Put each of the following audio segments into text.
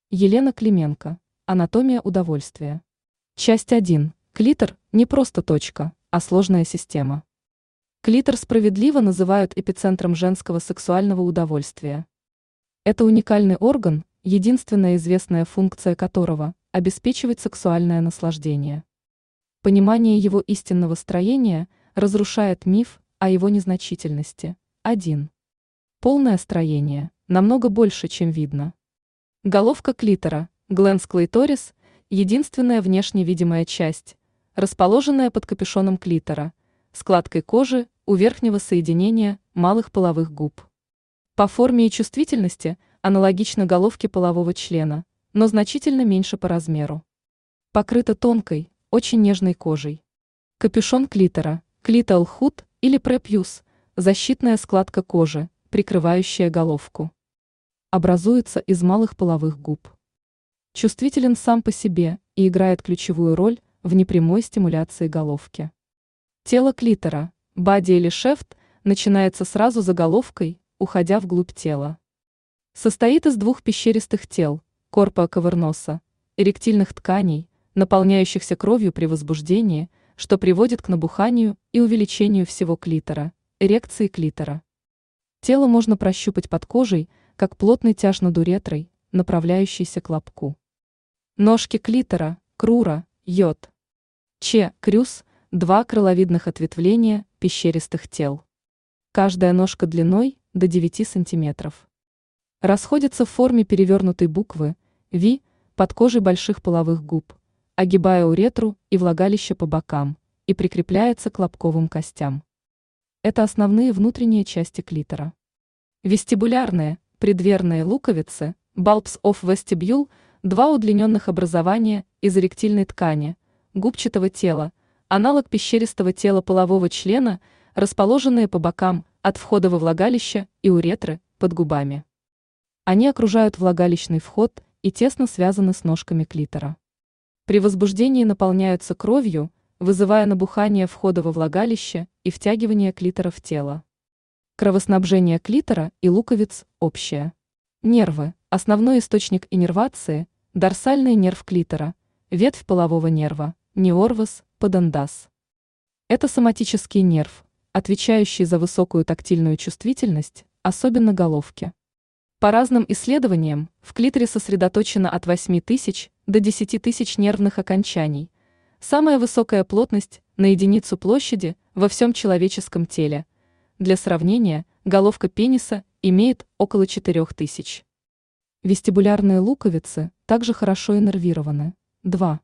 Елена Клименко. Анатомия удовольствия. Часть 1. Клитор – не просто точка, а сложная система. Клитор справедливо называют эпицентром женского сексуального удовольствия. Это уникальный орган, единственная известная функция которого – обеспечивать сексуальное наслаждение. Понимание его истинного строения разрушает миф о его незначительности. 1. Полное строение намного больше, чем видно. Головка клитора, глэнс клиторис, единственная внешне видимая часть, расположенная под капюшоном клитора, складкой кожи у верхнего соединения малых половых губ. По форме и чувствительности аналогично головке полового члена, но значительно меньше по размеру. Покрыта тонкой, очень нежной кожей. Капюшон клитора, клитал худ или препьюс, защитная складка кожи, прикрывающая головку. Образуется из малых половых губ. Чувствителен сам по себе и играет ключевую роль в непрямой стимуляции головки. Тело клитора, бади или шефт, начинается сразу за головкой, уходя вглубь тела. Состоит из двух пещеристых тел, корпа каверноса, эректильных тканей, наполняющихся кровью при возбуждении, что приводит к набуханию и увеличению всего клитора, эрекции клитора. Тело можно прощупать под кожей, как плотный тяж над уретрой, направляющийся к лобку. Ножки клитора, крура, йод. Крюс, два крыловидных ответвления пещеристых тел. Каждая ножка длиной до 9 см. Расходится в форме перевернутой буквы V под кожей больших половых губ, огибая уретру и влагалище по бокам, и прикрепляется к лобковым костям. Это основные внутренние части клитора. Вестибулярные, преддверные луковицы, bulbs of vestibule, два удлиненных образования из эректильной ткани, губчатого тела, аналог пещеристого тела полового члена, расположенные по бокам от входа во влагалище и уретры под губами. Они окружают влагалищный вход и тесно связаны с ножками клитора. При возбуждении наполняются кровью, вызывая набухание входа во влагалище и втягивание клитора в тело. Кровоснабжение клитора и луковиц общее. Нервы – основной источник иннервации, дорсальный нерв клитора, ветвь полового нерва, неорвас, подандас. Это соматический нерв, отвечающий за высокую тактильную чувствительность, особенно головки. По разным исследованиям, в клиторе сосредоточено от 8 тысяч до 10 тысяч нервных окончаний. Самая высокая плотность на единицу площади во всем человеческом теле. Для сравнения, головка пениса имеет около 4000. Вестибулярные луковицы также хорошо иннервированы. 2.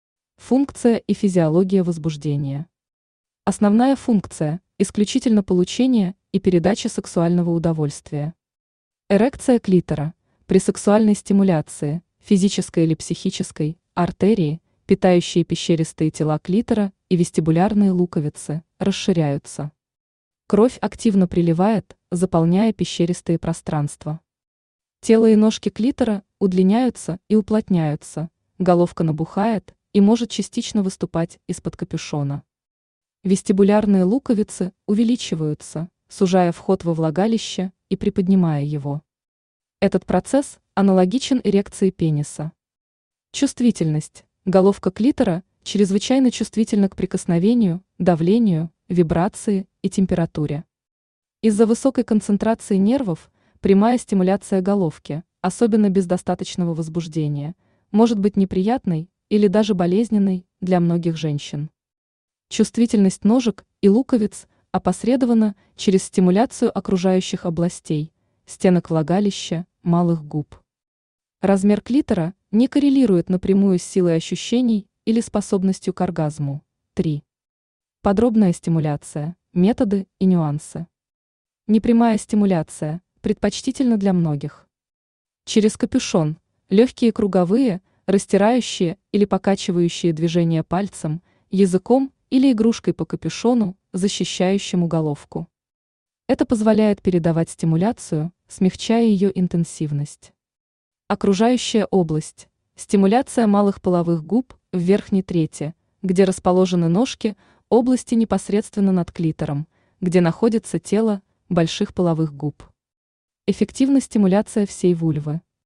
Функция и физиология возбуждения. Основная функция – исключительно получение и передача сексуального удовольствия. Эрекция клитора – при сексуальной стимуляции, физической или психической, артерии, питающие пещеристые тела клитора и вестибулярные луковицы, расширяются. Кровь активно приливает, заполняя пещеристые пространства. Тело и ножки клитора удлиняются и уплотняются, головка набухает и может частично выступать из-под капюшона. Вестибулярные луковицы увеличиваются, сужая вход во влагалище и приподнимая его. Этот процесс аналогичен эрекции пениса. Чувствительность. Головка клитора чрезвычайно чувствительна к прикосновению, давлению, вибрации и температуре. Из-за высокой концентрации нервов прямая стимуляция головки, особенно без достаточного возбуждения, может быть неприятной или даже болезненной для многих женщин. Чувствительность ножек и луковиц опосредована через стимуляцию окружающих областей, стенок влагалища, малых губ. Размер клитора не коррелирует напрямую с силой ощущений или способностью к оргазму. 3. Подробная стимуляция, методы и нюансы. Непрямая стимуляция предпочтительна для многих. Через капюшон, легкие круговые, растирающие или покачивающие движения пальцем, языком или игрушкой по капюшону, защищающему головку. Это позволяет передавать стимуляцию, смягчая ее интенсивность. Окружающая область. Стимуляция малых половых губ в верхней трети, где расположены ножки, области непосредственно над клитором, где находится тело больших половых губ. Эффективна стимуляция всей вульвы.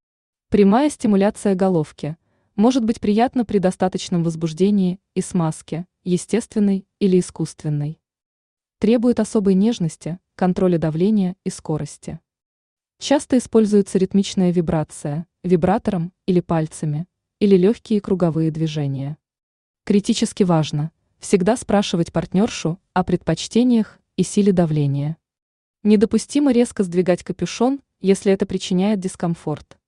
Прямая стимуляция головки может быть приятна при достаточном возбуждении и смазке, естественной или искусственной. Требует особой нежности, контроля давления и скорости. Часто используется ритмичная вибрация, вибратором или пальцами, или легкие круговые движения. Критически важно всегда спрашивать партнершу о предпочтениях и силе давления. Недопустимо резко сдвигать капюшон, если это причиняет дискомфорт.